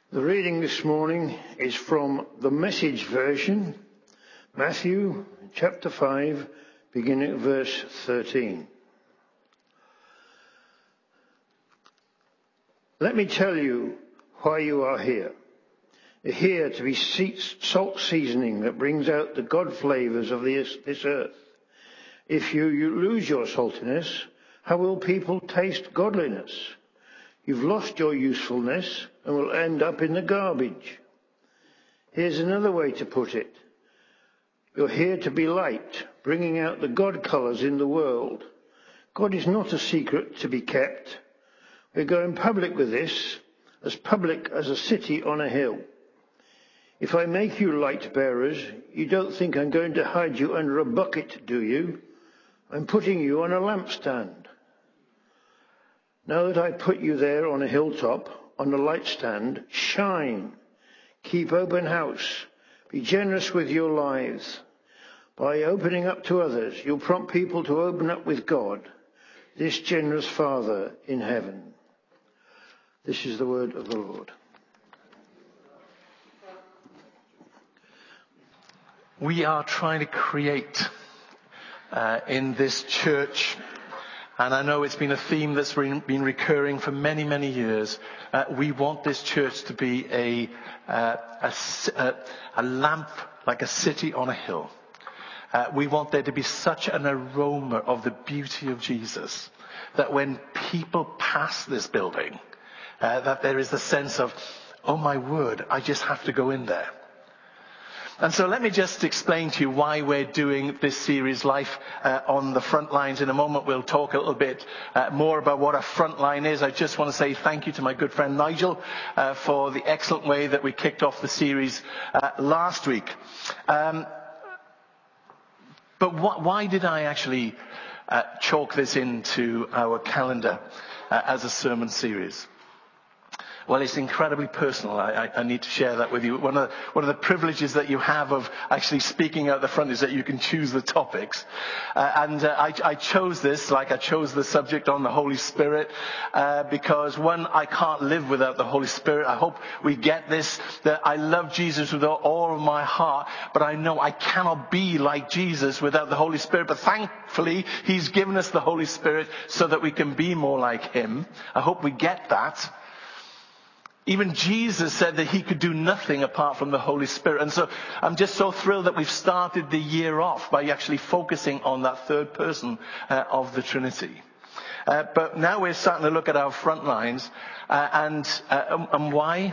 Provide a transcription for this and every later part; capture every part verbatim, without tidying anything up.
The reading this morning is from the Message version, Matthew chapter five, beginning at verse thirteen. Let me tell you why you are here. You're here to be salt seasoning that brings out the God flavours of this, this earth. If you, you lose your saltiness, how will people taste godliness? You've lost your usefulness and will end up in the garbage. Here's another way to put it. You're here to be light, bringing out the God colours in the world. God is not a secret to be kept. We're going public with this, as public as a city on a hill. If I make you light bearers, you don't think I'm going to hide you under a bucket, do you? I'm putting you on a lampstand. Now that I put you there on a hilltop, on a light stand, shine. Keep open house. Be generous with your lives. By opening up to others, you'll prompt people to open up with God, this generous Father in heaven. This is the word of the Lord. We are trying to create uh, in this church, and I know it's been a theme that's been recurring for many, many years. Uh, we want this church to be a, uh, a, a lamp like a city on a hill. Uh, we want there to be such an aroma of the beauty of Jesus that when people pass this building, uh, that there is the sense of, oh my word, I just have to go in there. And so let me just explain to you why we're doing this series, Life uh, on the Front Lines. In a moment, we'll talk a little bit uh, more about what a front line is. I just want to say thank you to my good friend Nigel uh, for the excellent way that we kicked off the series uh, last week. Um, but wh- why did I actually uh, chalk this into our calendar uh, as a sermon series? Well, it's incredibly personal. I, I, I need to share that with you. One of, the, one of the privileges that you have of actually speaking out the front is that you can choose the topics. Uh, and uh, I, I chose this, like I chose the subject on the Holy Spirit, uh, because one, I can't live without the Holy Spirit. I hope we get this, that I love Jesus with all of my heart, but I know I cannot be like Jesus without the Holy Spirit. But thankfully, He's given us the Holy Spirit so that we can be more like Him. I hope we get that. Even Jesus said that He could do nothing apart from the Holy Spirit. And so I'm just so thrilled that we've started the year off by actually focusing on that third person uh, of the Trinity. Uh, but now we're starting to look at our front lines. Uh, and, uh, and why?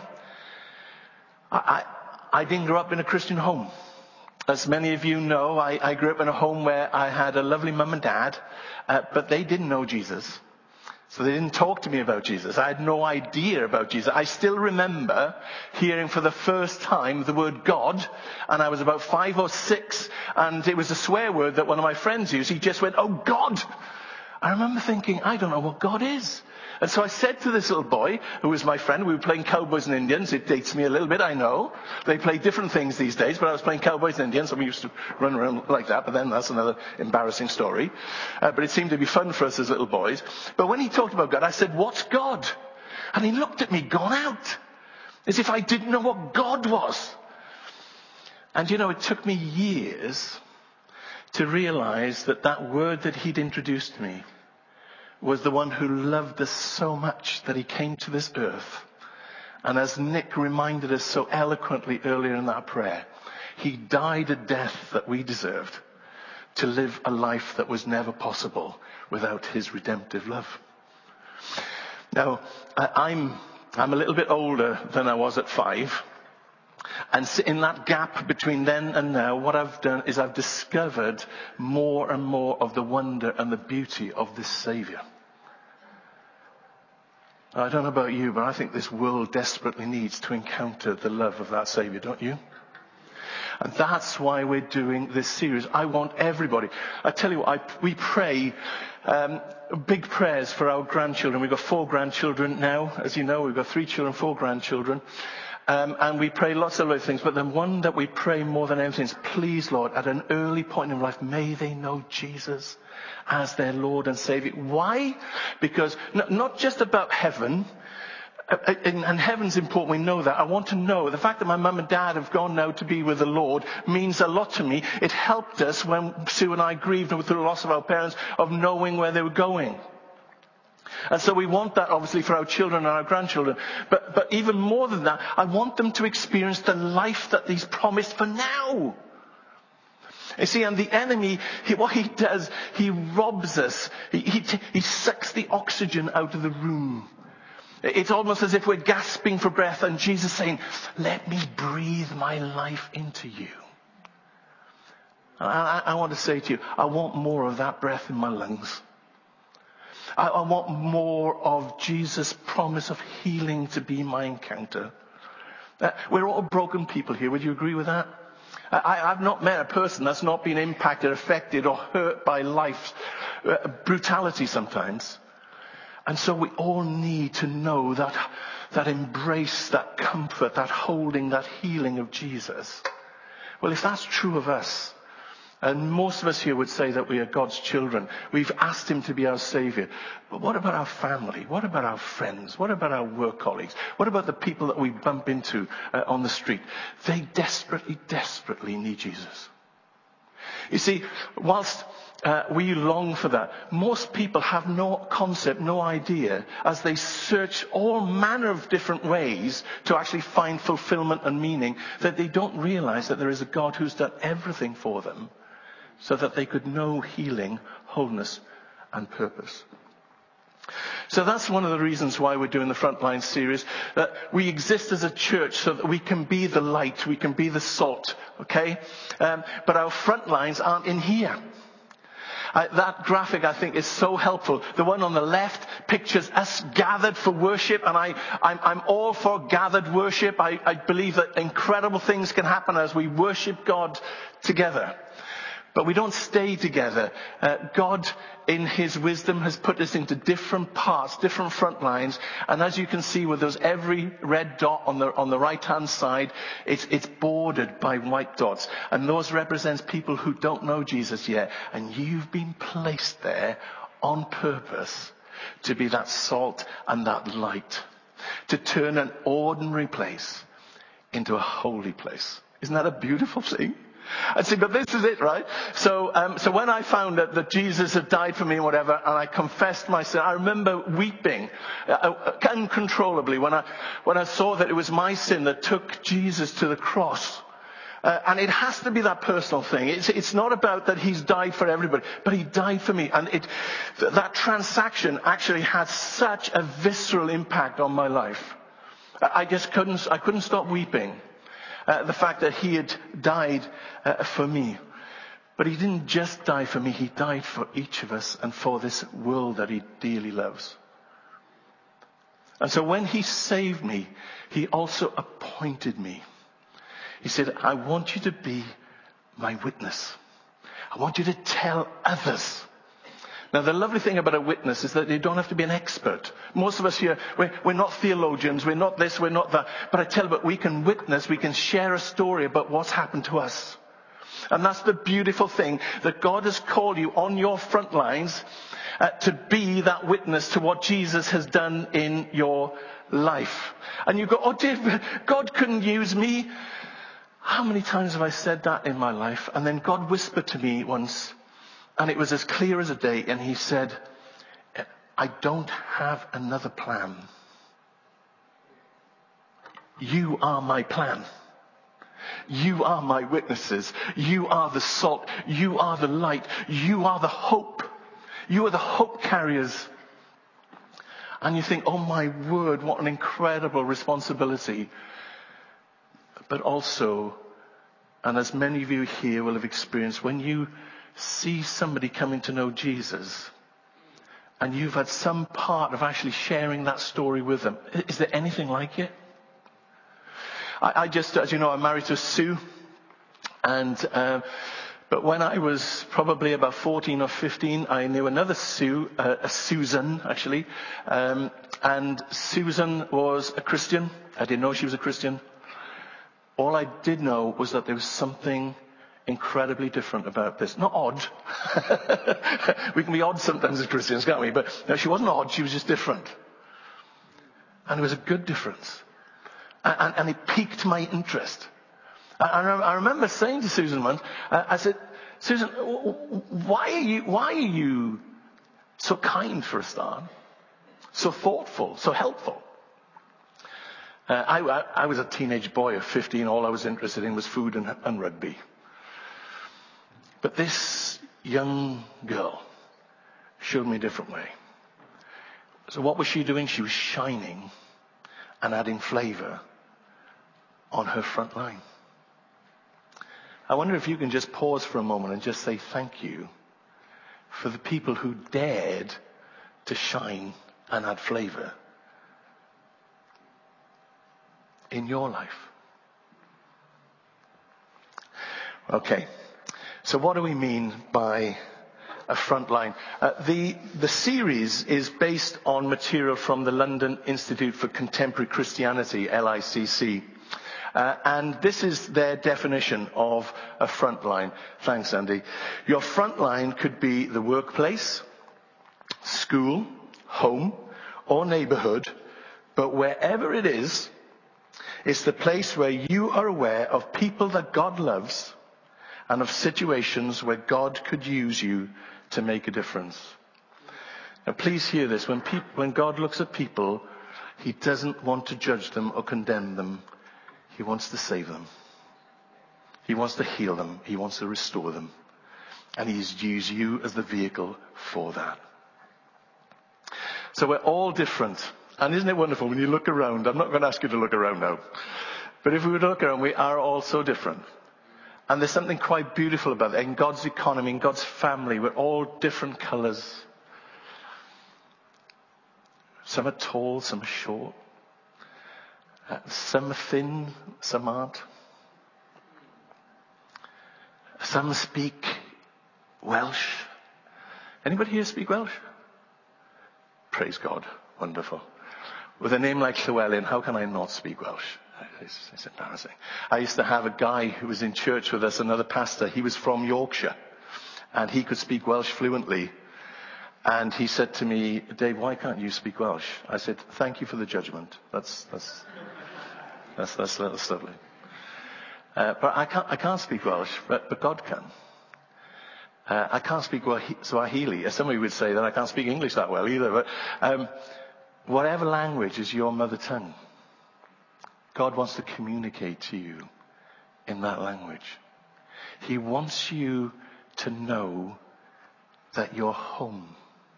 I, I, I didn't grow up in a Christian home. As many of you know, I, I grew up in a home where I had a lovely mum and dad, uh, but they didn't know Jesus. So they didn't talk to me about Jesus. I had no idea about Jesus. I still remember hearing for the first time the word God, and I was about five or six, and it was a swear word that one of my friends used. He just went, "Oh God!" I remember thinking, I don't know what God is. And so I said to this little boy, who was my friend, we were playing Cowboys and Indians. It dates me a little bit, I know. They play different things these days, but I was playing Cowboys and Indians, and we used to run around like that, but then that's another embarrassing story. Uh, but it seemed to be fun for us as little boys. But when he talked about God, I said, "What's God?" And he looked at me, gone out, as if I didn't know what God was. And you know, it took me years to realize that that word that he'd introduced to me was the one who loved us so much that He came to this earth. And as Nick reminded us so eloquently earlier in that prayer, He died a death that we deserved to live a life that was never possible without His redemptive love. Now, I'm, I'm a little bit older than I was at five. And in that gap between then and now, what I've done is I've discovered more and more of the wonder and the beauty of this Saviour. I don't know about you, but I think this world desperately needs to encounter the love of that Saviour, don't you? And that's why we're doing this series. I want everybody. I tell you what, I, we pray um, big prayers for our grandchildren. We've got four grandchildren now. As you know, we've got three children, four grandchildren. Um, and we pray lots of other things, but the one that we pray more than anything is, please, Lord, at an early point in life, may they know Jesus as their Lord and Saviour. Why? Because n- not just about heaven, and, and heaven's important, we know that. I want to know, the fact that my mum and dad have gone now to be with the Lord means a lot to me. It helped us when Sue and I grieved through the loss of our parents, of knowing where they were going. And so we want that obviously for our children and our grandchildren. But, but even more than that, I want them to experience the life that He's promised for now. You see, and the enemy, he, what he does, he robs us. He, he, he sucks the oxygen out of the room. It's almost as if we're gasping for breath and Jesus saying, let me breathe my life into you. And I, I want to say to you, I want more of that breath in my lungs. I, I want more of Jesus' promise of healing to be my encounter. Uh, we're all broken people here. Would you agree with that? I, I've not met a person that's not been impacted, affected, or hurt by life's uh, brutality sometimes. And so we all need to know that, that embrace, that comfort, that holding, that healing of Jesus. Well, if that's true of us, and most of us here would say that we are God's children, we've asked Him to be our Savior. But what about our family? What about our friends? What about our work colleagues? What about the people that we bump into uh, on the street? They desperately, desperately need Jesus. You see, whilst uh, we long for that, most people have no concept, no idea, as they search all manner of different ways to actually find fulfillment and meaning, that they don't realize that there is a God who's done everything for them so that they could know healing, wholeness, and purpose. So that's one of the reasons why we're doing the Frontline series. That we exist as a church so that we can be the light, we can be the salt, okay? Um, but our front lines aren't in here. Uh, that graphic, I think, is so helpful. The one on the left pictures us gathered for worship, and I, I'm, I'm all for gathered worship. I, I believe that incredible things can happen as we worship God together. But we don't stay together. Uh, God, in His wisdom, has put us into different parts, different front lines. And as you can see with those, every red dot on the on the right-hand side, it's, it's bordered by white dots. And those represents people who don't know Jesus yet. And you've been placed there on purpose to be that salt and that light. To turn an ordinary place into a holy place. Isn't that a beautiful thing? I see, but this is it, right? So, um, so when I found that, that Jesus had died for me and whatever, and I confessed my sin, I remember weeping uh, uncontrollably when I, when I saw that it was my sin that took Jesus to the cross. Uh, and it has to be that personal thing. It's, it's not about that He's died for everybody, but He died for me. And it, th- that transaction actually had such a visceral impact on my life. I just couldn't, I couldn't stop weeping. Uh, the fact that He had died uh, for me. But He didn't just die for me, He died for each of us and for this world that He dearly loves. And so when He saved me, He also appointed me. He said, I want you to be my witness. I want you to tell others. Now, the lovely thing about a witness is that you don't have to be an expert. Most of us here, we're, we're not theologians, we're not this, we're not that. But I tell you what, we can witness, we can share a story about what's happened to us. And that's the beautiful thing, that God has called you on your front lines uh, to be that witness to what Jesus has done in your life. And you go, oh dear, God couldn't use me. How many times have I said that in my life? And then God whispered to me once, and it was as clear as a day, and He said, I don't have another plan. You are my plan. You are my witnesses. You are the salt. You are the light. You are the hope. You are the hope carriers. And you think, oh my word, what an incredible responsibility. But also, and as many of you here will have experienced, when you see somebody coming to know Jesus, and you've had some part of actually sharing that story with them, is there anything like it? I, I just, as you know, I'm married to Sue, and uh, but when I was probably about fourteen or fifteen, I knew another Sue, uh, a Susan actually, um, and Susan was a Christian. I didn't know she was a Christian. All I did know was that there was something incredibly different about this. Not odd. We can be odd sometimes as Christians, can't we? But no, she wasn't odd. She was just different. And it was a good difference. And, and, and it piqued my interest. And I, I remember saying to Susan once, uh, I said, Susan, why are you, why are you so kind for a start? So thoughtful, so helpful? Uh, I, I was a teenage boy of fifteen. All I was interested in was food and, and rugby. But this young girl showed me a different way. So what was she doing? She was shining and adding flavor on her front line. I wonder if you can just pause for a moment and just say thank you for the people who dared to shine and add flavor in your life. Okay, so what do we mean by a front line? Uh, the, the series is based on material from the London Institute for Contemporary Christianity, L I C C. Uh, and this is their definition of a front line. Thanks, Andy. Your front line could be the workplace, school, home, or neighborhood, but wherever it is, it's the place where you are aware of people that God loves and of situations where God could use you to make a difference. Now please hear this. When, peop- when God looks at people, he doesn't want to judge them or condemn them. He wants to save them. He wants to heal them. He wants to restore them. And he's used you as the vehicle for that. So we're all different. And isn't it wonderful when you look around? I'm not going to ask you to look around now. But if we were to look around, we are all so different. And there's something quite beautiful about that. In God's economy, in God's family, we're all different colours. Some are tall, some are short. Uh, some are thin, some aren't. Some speak Welsh. Anybody here speak Welsh? Praise God. Wonderful. With a name like Llewellyn, how can I not speak Welsh? It's, it's embarrassing. I used to have a guy who was in church with us, another pastor. He was from Yorkshire, and he could speak Welsh fluently. And he said to me, Dave, why can't you speak Welsh? I said, thank you for the judgment. That's that's that's that's, that's lovely. Uh, but I can't I can't speak Welsh, but, but God can. Uh, I can't speak Swahili. Somebody would say that I can't speak English that well either. But um, whatever language is your mother tongue, God wants to communicate to you in that language. He wants you to know that you're home.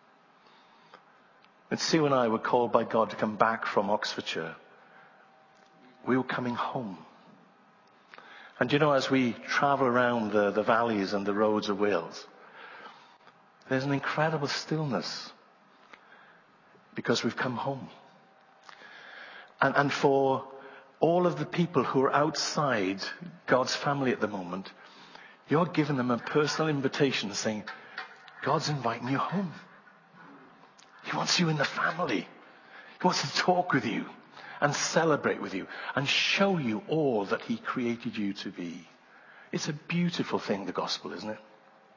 When Sue and I were called by God to come back from Oxfordshire, we were coming home. And you know, as we travel around the, the valleys and the roads of Wales, there's an incredible stillness because we've come home. And, and for all of the people who are outside God's family at the moment, you're giving them a personal invitation saying, God's inviting you home. He wants you in the family. He wants to talk with you and celebrate with you and show you all that he created you to be. It's a beautiful thing, the gospel, isn't it?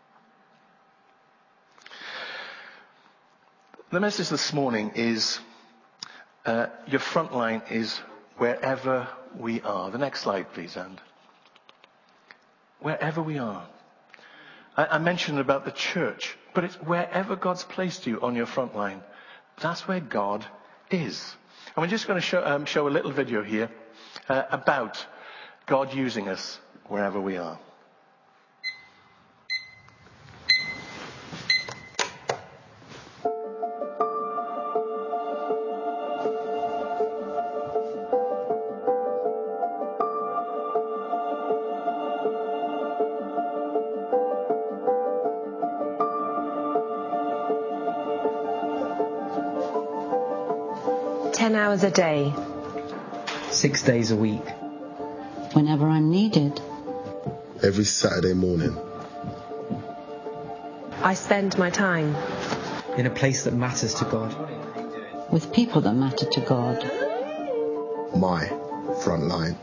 The message this morning is uh, your front line is wherever we are. The next slide, please, and wherever we are. I, I mentioned about the church, but it's wherever God's placed you on your front line. That's where God is. And we're just going to show, um, show a little video here uh, about God using us wherever we are. Ten hours a day. Six days a week. Whenever I'm needed. Every Saturday morning. I spend my time in a place that matters to God. With people that matter to God. My front line.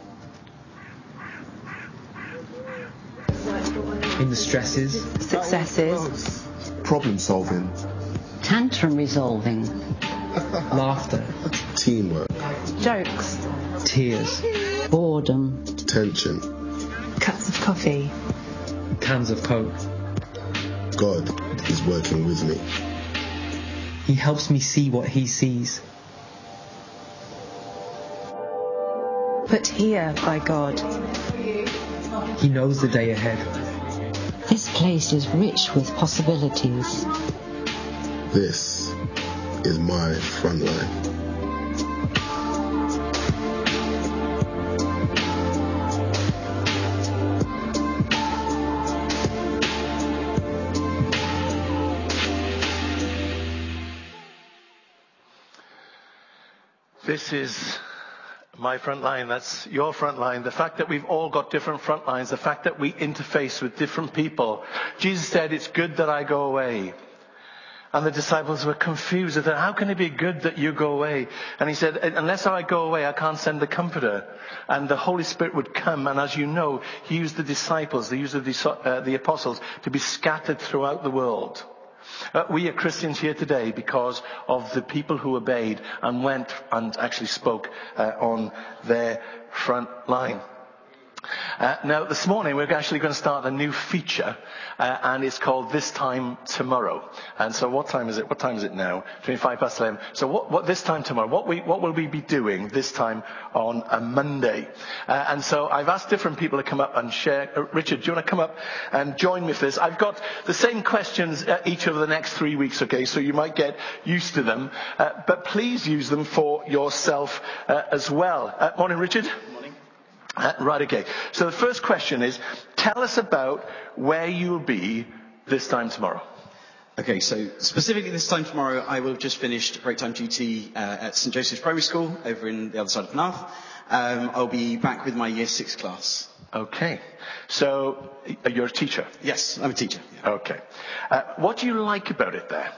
In the stresses. Successes. Problem solving. Tantrum resolving. Laughter. Teamwork. Jokes. Tears. boredom, tension. Cups of coffee. Cans of Coke. God is working with me. He helps me see what he sees. Put here by God. He knows the day ahead. this place is rich with possibilities. This is my front line. This is my front line, that's your front line. The fact that we've all got different front lines, the fact that we interface with different people. Jesus said, it's good that I go away. And the disciples were confused. They said, how can it be good that you go away? And he said, unless I go away, I can't send the Comforter. And the Holy Spirit would come. And as you know, he used the disciples, he used the, uh, the apostles to be scattered throughout the world. Uh, we are Christians here today because of the people who obeyed and went and actually spoke uh, on their front line. Uh, now, this morning we're actually going to start a new feature, uh, and it's called This Time Tomorrow. And so, what time is it? What time is it now? twenty-five past eleven. So, what, what this time tomorrow? What we, what will we be doing this time on a Monday? Uh, and so, I've asked different people to come up and share. Uh, Richard, do you want to come up and join me for this? I've got the same questions uh, each of the next three weeks. Okay, so you might get used to them, uh, but please use them for yourself uh, as well. Uh, morning, Richard. Uh, right, okay. So the first question is, tell us about where you'll be this time tomorrow. Okay, so specifically this time tomorrow, I will have just finished break time duty uh, at St Joseph's Primary School over in the other side of Penarth. Um, I'll be back with my year six class. Okay. So you're a teacher? Yes, I'm a teacher. Yeah. Okay. Uh, what do you like about it there?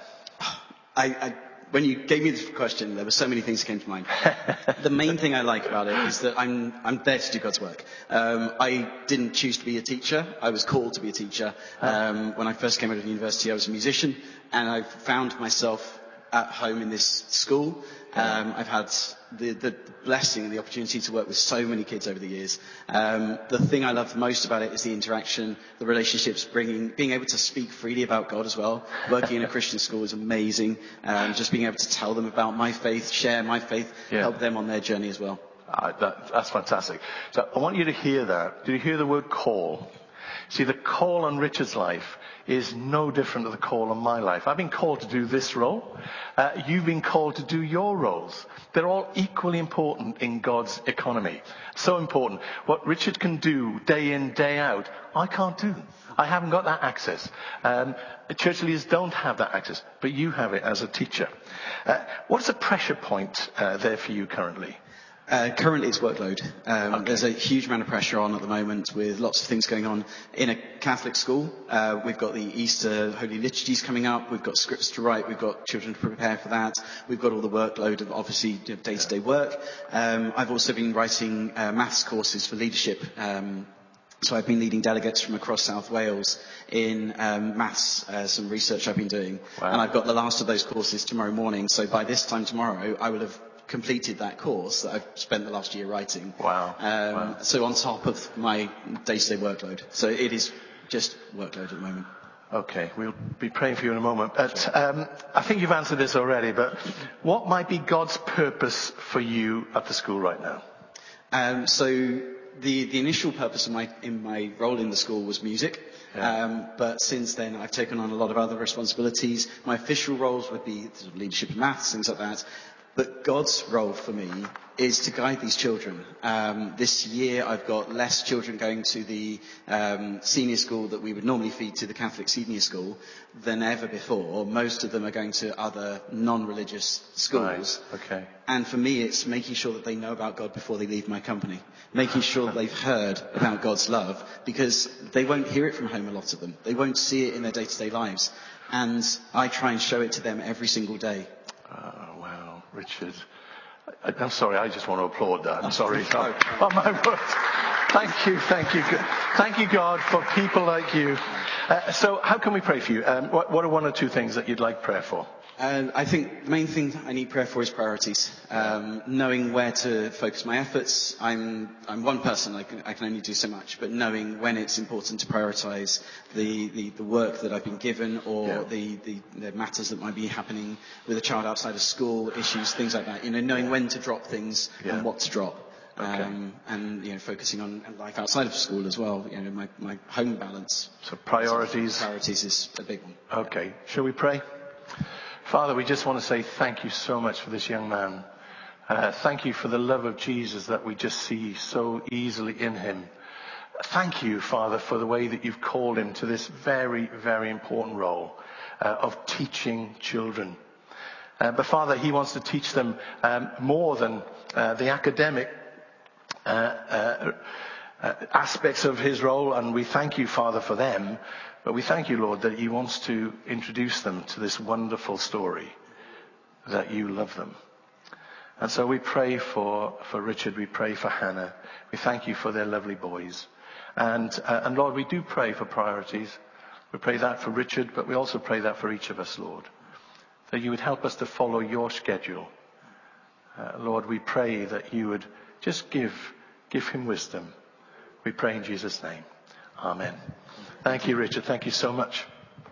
I, I When you gave me this question, there were so many things that came to mind. The main thing I like about it is that I'm I'm there to do God's work. Um, I didn't choose to be a teacher. I was called to be a teacher. Um, when I first came out of university, I was a musician, and I found myself at home in this school. Um, I've had the, the blessing and the opportunity to work with so many kids over the years. Um, the thing I love most about it is the interaction, the relationships, bringing, being able to speak freely about God as well. Working in a Christian school is amazing. Um, just being able to tell them about my faith, share my faith, yeah. help them on their journey as well. Uh, that, that's fantastic. So I want you to hear that. Did you hear the word call? See, the call on Richard's life is no different to the call on my life. I've been called to do this role. Uh, you've been called to do your roles. They're all equally important in God's economy. So important. What Richard can do day in, day out, I can't do. I haven't got that access. Um, church leaders don't have that access, but you have it as a teacher. Uh, what's the pressure point uh, there for you currently? Uh, currently it's workload. Um, okay. There's a huge amount of pressure on at the moment with lots of things going on. In a Catholic school, uh, we've got the Easter Holy Liturgies coming up, we've got scripts to write, we've got children to prepare for that, we've got all the workload of obviously day-to-day yeah. work. Um, I've also been writing uh, maths courses for leadership. Um, So I've been leading delegates from across South Wales in um, maths, uh, some research I've been doing. Wow. And I've got the last of those courses tomorrow morning. So by this time tomorrow, I will have completed that course that I've spent the last year writing. Wow. Um, wow. So on top of my day-to-day workload. So it is just workload at the moment. Okay, we'll be praying for you in a moment. But um, I think you've answered this already, but what might be God's purpose for you at the school right now? Um, so the, the initial purpose of my, in my role in the school was music. Yeah. Um, but since then I've taken on a lot of other responsibilities. My official roles would be sort of leadership in maths, things like that. But God's role for me is to guide these children. Um, this year I've got less children going to the um, senior school that we would normally feed to the Catholic senior school than ever before. Most of them are going to other non-religious schools. Right. Okay. And for me it's making sure that they know about God before they leave my company. Making sure that they've heard about God's love, because they won't hear it from home, a lot of them. They won't see it in their day-to-day lives. And I try and show it to them every single day. Oh, wow, Richard. I, I'm sorry, I just want to applaud that. I'm sorry. Oh, oh, my word. Thank you, thank you. Thank you, God, for people like you. Uh, so how can we pray for you? Um, what, what are one or two things that you'd like prayer for? And I think the main thing I need prayer for is priorities. Um, knowing where to focus my efforts. I'm I'm one person. I can I can only do so much. But knowing when it's important to prioritise the, the, the work that I've been given, or Yeah. the, the, the matters that might be happening with a child outside of school, issues, things like that. You know, knowing when to drop things Yeah. and what to drop. Okay. Um, and you know, focusing on life outside of school as well. You know, my my home balance. So priorities. Priorities is a big one. Okay. Shall we pray? Father, we just want to say thank you so much for this young man. Uh, thank you for the love of Jesus that we just see so easily in him. Thank you, Father, for the way that you've called him to this very, very important role uh, of teaching children. Uh, but Father, he wants to teach them um, more than uh, the academic uh, uh, uh, aspects of his role, and we thank you, Father, for them. But we thank you, Lord, that he wants to introduce them to this wonderful story, that you love them. And so we pray for, for Richard, we pray for Hannah. We thank you for their lovely boys. And, uh, and Lord, we do pray for priorities. We pray that for Richard, but we also pray that for each of us, Lord. That you would help us to follow your schedule. Uh, Lord, we pray that you would just give, give him wisdom. We pray in Jesus' name. Amen. Thank you, Richard. Thank you so much.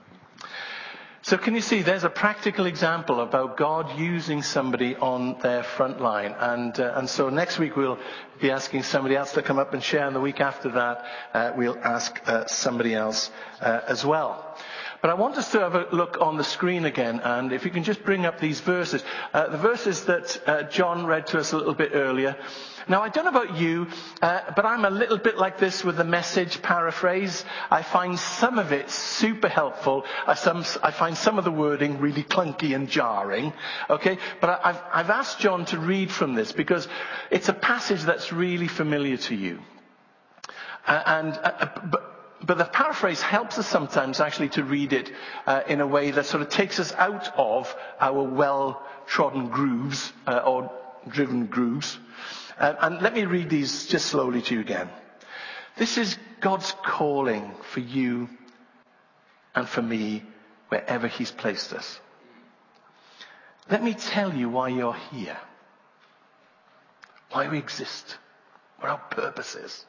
So can you see, there's a practical example about God using somebody on their front line. And, uh, and so next week we'll be asking somebody else to come up and share. And the week after that, uh, we'll ask uh, somebody else uh, as well. But I want us to have a look on the screen again. And if you can just bring up these verses. Uh, the verses that uh, John read to us a little bit earlier. Now, I don't know about you, uh, but I'm a little bit like this with the Message paraphrase. I find some of it super helpful. I, some, I find some of the wording really clunky and jarring. Okay, but I, I've, I've asked John to read from this because it's a passage that's really familiar to you. Uh, and uh, but. But the paraphrase helps us sometimes actually to read it uh, in a way that sort of takes us out of our well-trodden grooves uh, or driven grooves. Uh, and let me read these just slowly to you again. This is God's calling for you and for me wherever he's placed us. Let me tell you why you're here. Why we exist. What our purpose is.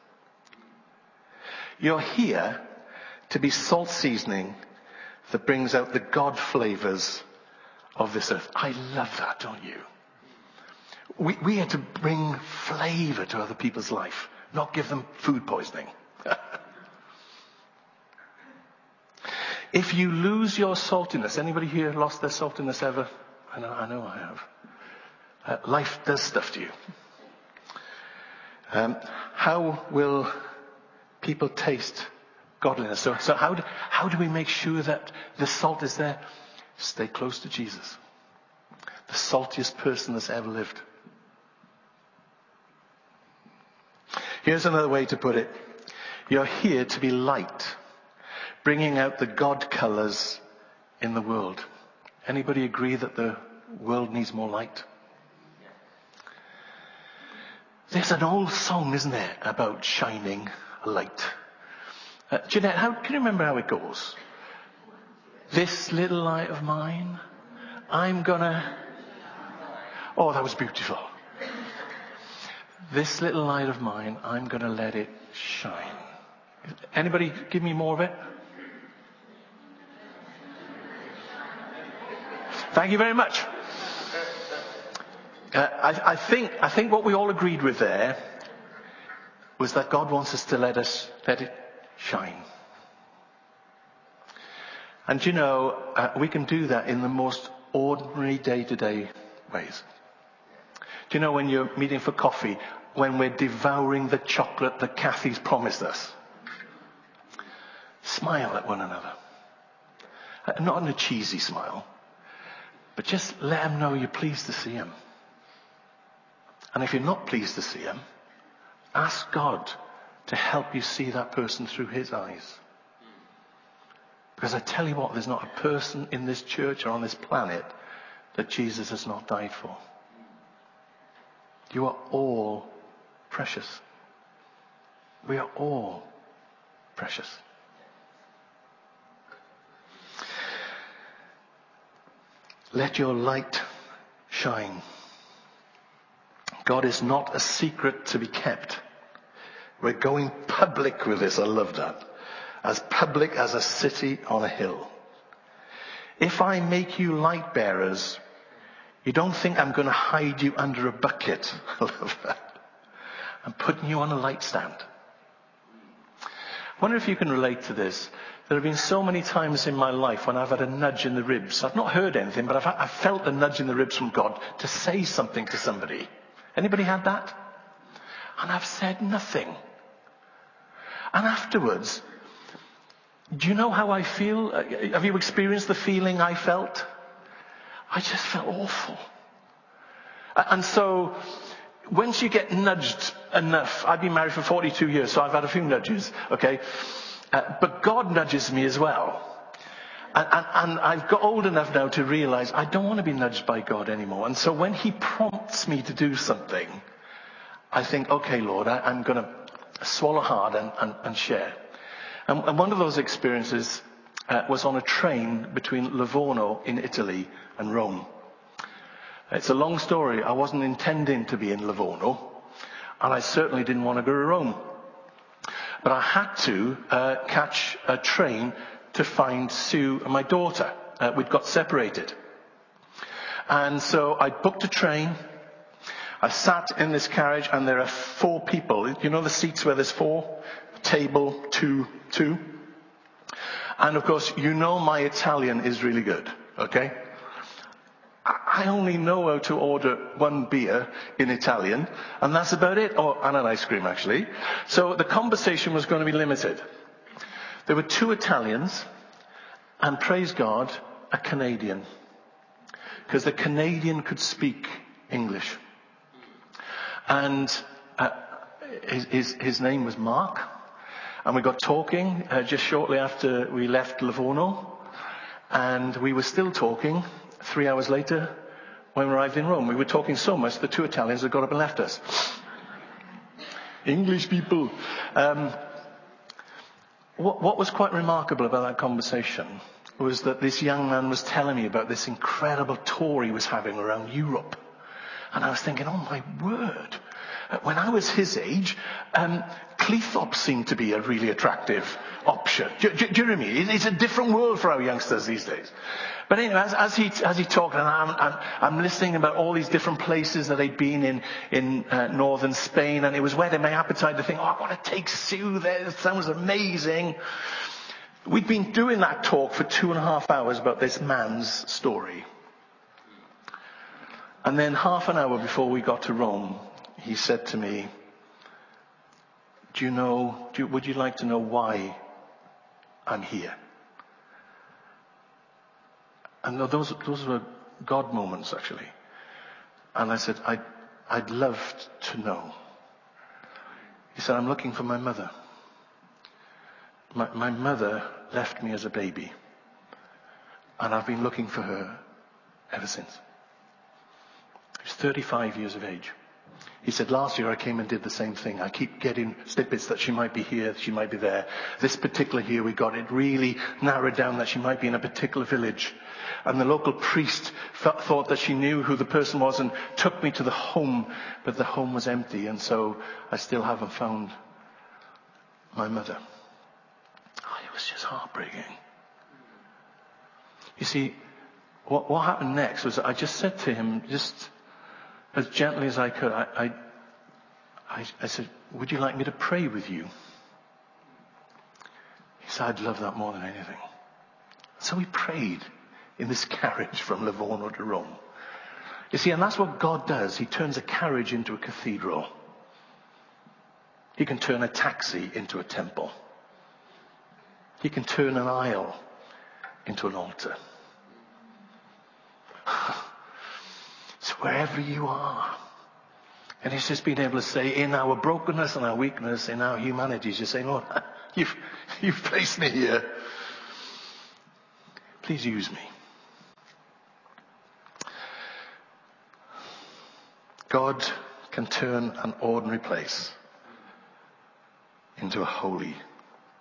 You're here to be salt seasoning that brings out the God flavors of this earth. I love that, don't you? We, we are to bring flavor to other people's life, not give them food poisoning. If you lose your saltiness, anybody here lost their saltiness ever? I know I, know I have. Uh, life does stuff to you. Um, how will people taste godliness? So, so how do, how do we make sure that the salt is there? Stay close to Jesus. The saltiest person that's ever lived. Here's another way to put it. You're here to be light, bringing out the God colors in the world. Anybody agree that the world needs more light? There's an old song, isn't there, about shining a light. Uh, Jeanette, how, can you remember how it goes? This little light of mine, I'm gonna... Oh, that was beautiful. This little light of mine, I'm gonna let it shine. Anybody give me more of it? Thank you very much. Uh, I, I think I think what we all agreed with there was that God wants us to let us let it shine. And you know, uh, we can do that in the most ordinary day-to-day ways. Do you know when you're meeting for coffee, when we're devouring the chocolate that Kathy's promised us? Smile at one another. Uh, not in a cheesy smile, but just let them know you're pleased to see them. And if you're not pleased to see them, ask God to help you see that person through his eyes. Because I tell you what, there's not a person in this church or on this planet that Jesus has not died for. You are all precious. We are all precious. Let your light shine. God is not a secret to be kept. We're going public with this. I love that. As public as a city on a hill. If I make you light bearers, you don't think I'm going to hide you under a bucket. I love that. I'm putting you on a light stand. I wonder if you can relate to this. There have been so many times in my life when I've had a nudge in the ribs. I've not heard anything, but I've, I've felt a nudge in the ribs from God to say something to somebody. Anybody had that? And I've said nothing. And afterwards, do you know how I feel? Have you experienced the feeling I felt? I just felt awful. And so, once you get nudged enough, I've been married for forty-two years, so I've had a few nudges, okay? Uh, but God nudges me as well. And, and, and I've got old enough now to realize I don't want to be nudged by God anymore. And so when he prompts me to do something, I think, okay, Lord, I, I'm going to swallow hard and, and, and share. And, and one of those experiences uh, was on a train between Livorno in Italy and Rome. It's a long story. I wasn't intending to be in Livorno, and I certainly didn't want to go to Rome. But I had to uh, catch a train to find Sue and my daughter. Uh, we'd got separated. And so I booked a train. I sat in this carriage, and there are four people. You know the seats where there's four? Table, two, two. And of course, you know my Italian is really good, okay? I only know how to order one beer in Italian, and that's about it. Oh, and an ice cream, actually. So the conversation was going to be limited. There were two Italians, and praise God, a Canadian. Because the Canadian could speak English. And uh, his, his, his name was Mark. And we got talking uh, just shortly after we left Livorno. And we were still talking three hours later when we arrived in Rome. We were talking so much, the two Italians had got up and left us. English people. Um, what, what was quite remarkable about that conversation was that this young man was telling me about this incredible tour he was having around Europe. And I was thinking, oh my word. When I was his age, um, Cleethorpes seemed to be a really attractive option. Do, do, do you know what I mean? It's a different world for our youngsters these days. But anyway, as, as he as he talked, and I'm, I'm, I'm listening about all these different places that he'd been in in uh, northern Spain, and it was whetting my appetite to think, oh, I want to take Sue there. It sounds amazing. We'd been doing that talk for two and a half hours about this man's story. And then half an hour before we got to Rome, he said to me, do you know, do you, would you like to know why I'm here? And those, those were God moments, actually. And I said, I'd, I'd love to know. He said, I'm looking for my mother. My, my mother left me as a baby. And I've been looking for her ever since. He's thirty-five years of age. He said, last year I came and did the same thing. I keep getting snippets that she might be here, she might be there. This particular year we got it really narrowed down that she might be in a particular village. And the local priest th- thought that she knew who the person was and took me to the home, but the home was empty, and so I still haven't found my mother. Oh, it was just heartbreaking. You see, what, what happened next was I just said to him, just as gently as I could, I, I, I, I said, would you like me to pray with you? He said, I'd love that more than anything. So we prayed in this carriage from Livorno to Rome. You see, and that's what God does. He turns a carriage into a cathedral. He can turn a taxi into a temple. He can turn an aisle into an altar. So wherever you are, and it's just being able to say, in our brokenness and our weakness, in our humanity, just saying, Lord, you've, you've placed me here. Please use me. God can turn an ordinary place into a holy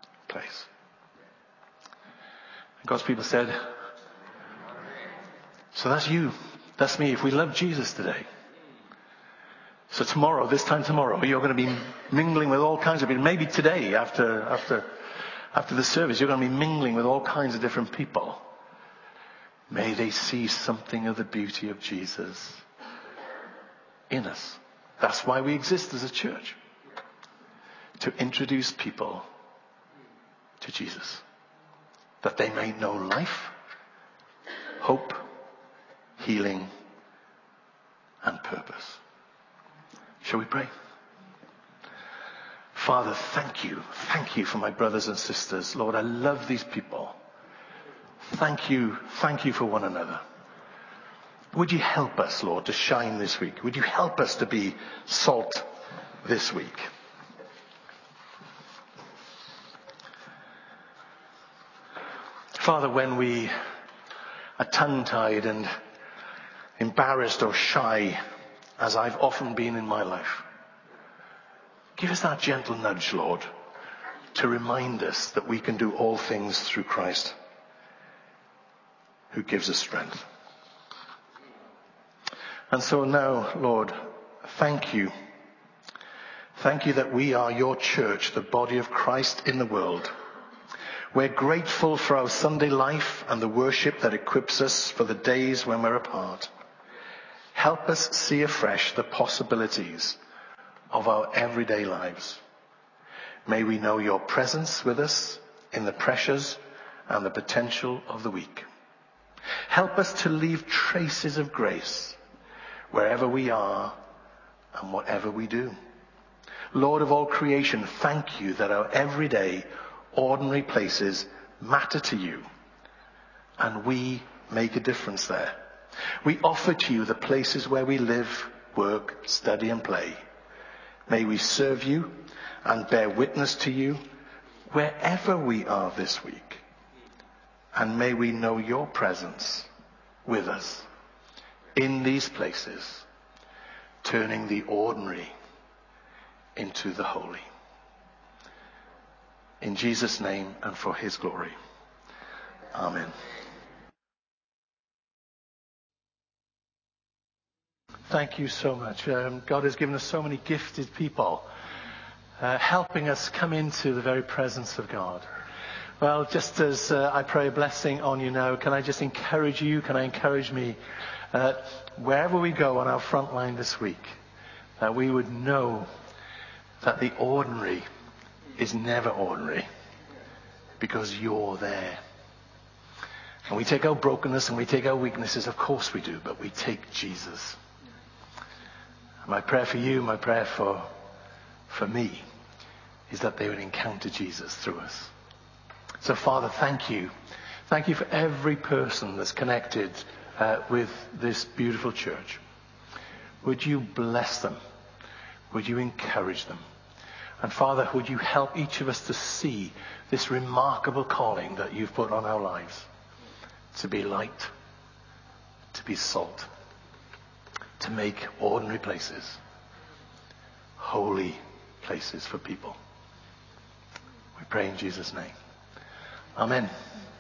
place. And God's people said, So that's you. That's me. If we love Jesus today. So tomorrow, this time tomorrow, you're going to be mingling with all kinds of people. Maybe today, after, after, after the service, you're going to be mingling with all kinds of different people. May they see something of the beauty of Jesus in us. That's why we exist as a church. To introduce people to Jesus. That they may know life, hope, healing, and purpose. Shall we pray? Father, thank you. Thank you for my brothers and sisters. Lord, I love these people. Thank you. Thank you for one another. Would you help us, Lord, to shine this week? Would you help us to be salt this week? Father, when we are tongue-tied and embarrassed or shy, as I've often been in my life, give us that gentle nudge, Lord, to remind us that we can do all things through Christ, who gives us strength. And so now, Lord, thank you. Thank you that we are your church, the body of Christ in the world. We're grateful for our Sunday life and the worship that equips us for the days when we're apart. Help us see afresh the possibilities of our everyday lives. May we know your presence with us in the pressures and the potential of the week. Help us to leave traces of grace wherever we are and whatever we do. Lord of all creation, thank you that our everyday, ordinary places matter to you, and we make a difference there. We offer to you the places where we live, work, study, and play. May we serve you and bear witness to you wherever we are this week. And may we know your presence with us in these places, turning the ordinary into the holy. In Jesus' name and for his glory. Amen. Thank you so much. Um, God has given us so many gifted people uh, helping us come into the very presence of God. Well, just as uh, I pray a blessing on you now, can I just encourage you, can I encourage me, uh, wherever we go on our front line this week, that we would know that the ordinary is never ordinary because you're there. And we take our brokenness and we take our weaknesses, of course we do, but we take Jesus. My prayer for you, my prayer for, for me, is that they would encounter Jesus through us. So Father, thank you. Thank you for every person that's connected uh, with this beautiful church. Would you bless them? Would you encourage them? And Father, would you help each of us to see this remarkable calling that you've put on our lives? To be light, to be salt, to make ordinary places holy places for people. We pray in Jesus' name. Amen.